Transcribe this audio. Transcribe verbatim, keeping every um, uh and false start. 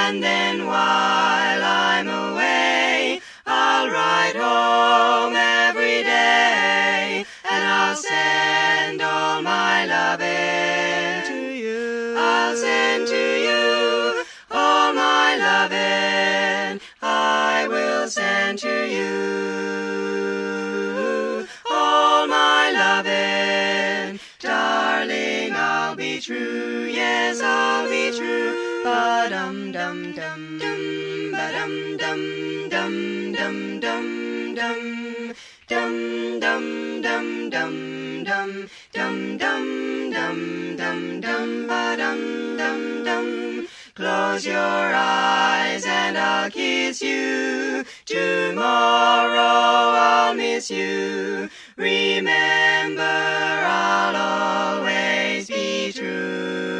And then while I'm away, I'll write home every day, and I'll send all my loving to you. I'll send to you all my loving. I will send to you all my loving. Darling, I'll be true. Yes, I'll be true. Ba-dum dum dum dum, ba-dum dum dum dum dum dum, dum dum dum dum dum, dum dum dum dum dum, ba-dum dum dum. Close your eyes and I'll kiss you. Tomorrow I'll miss you. Remember, I'll always be true.